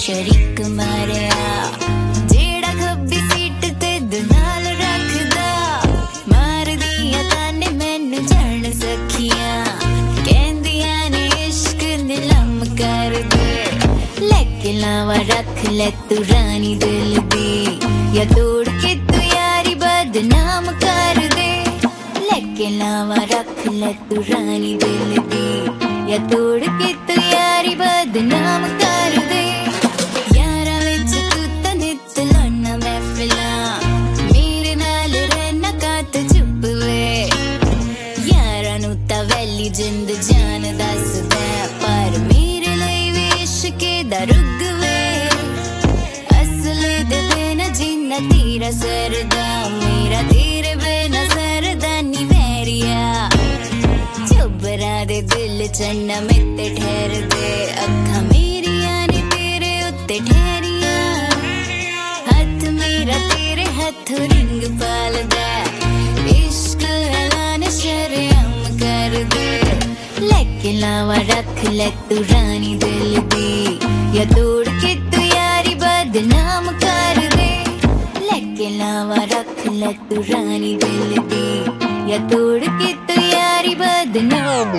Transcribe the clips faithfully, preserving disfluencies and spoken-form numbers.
शरीक मारिया जेड़ा खब्बी सीट ते नाल रखदा मार दिया ताने मैनू जान सखियां कहंदियां ने इश्क नीलम कर दे लेके लावा रख ले तू रानी दिल दी या तोड़ के तू यारी बदनाम कर दे लेके लावा रख ले तू रानी दिल दी या तोड़ के तू यारी बदनाम कर दे यारा विच तू तां नित लाना महफिलां मेरे नाल रहना कात चुप वे यारा नू तां वैली जिंद जान दसदा पर मेरे लई वी इश्के दा रुग वे असले दे बिना जीना तेरा सरदा मेरा तेरे बिना सरदा नी वैरिया चुबरा दे दिल चन्ना मित्ते ठहर दे अखा मेरिया ने तेरे उत्ते ठहरिया हाथ मेरा तेरे हाथ रिंग पाल दे इश्क ऐलान शर्म कर दे लेके लावा रख ले तू रानी दिल दी या तोड़ के तू यारी बदनाम कर दे लेके लावा रख ले तू रानी दिल दी या तोड़ के तू यारी बदनाम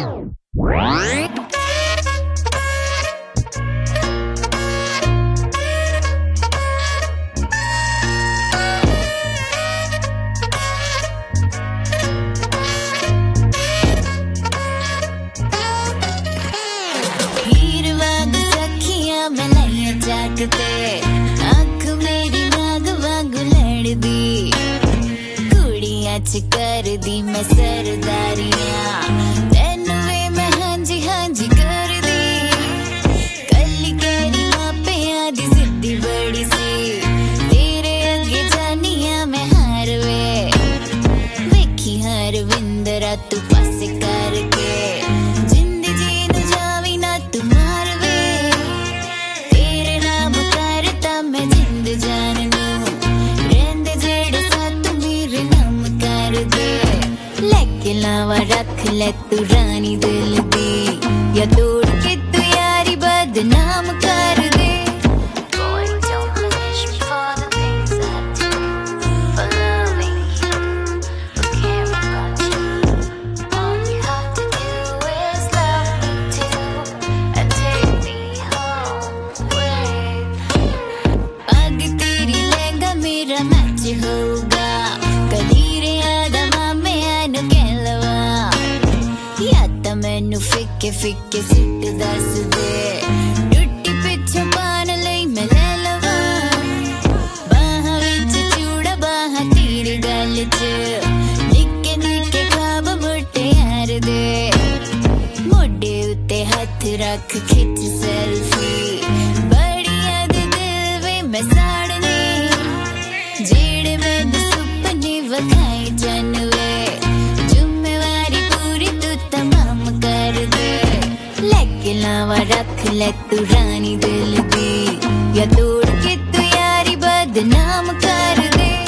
हीर वाग सखियां बनाइया जागते आँख मेरी नाग वांग लड़दी कुड़ियां च कर दी मैं सरदारियां तेनू वे मैं हांजी हांजी कर दी कली केरी मापियां दी जिद्दी बड़ी सी तेरे अगे जानिया मैं हार वे वेखी हर विंदरा तू पासे करके जिंदी जीन जावी ना तू मार वे तेरे नाम करता मैं जिंद जान नू रहंदे जेड़े साथ मेरे नाम कर दे लेके लावा रख ले तू रानी दिल दी या तोड़ के तू यारी बदनाम कर दे Boy, don't punish me for the things I do for loving you, for caring about you. All you have to do is love me too and take me home with you. पग तेरी लहंगा मेरा match होगा कलीरे आदा मामे आनु कहलवा या तां मैनू फिक्के फिक्के सिट दस दे टुट्टी पिछों पान लई मैं ले लवा बाहां विच चूड़ा बाहां तेरी गल च निक्के निक्के ख्वाब मुटियार दे मोढे उत्ते हथ रख खिच सेल्फी बड़िया दे दिल वे मैं साड़ने जेड़े मैनू सुपने वखाए जन वे जिम्मेवारी पूरी तू तमाम कर दे लेके लावा रख ले तू रानी दिल दी या तोड़ के तू यारी बदनाम कर दे।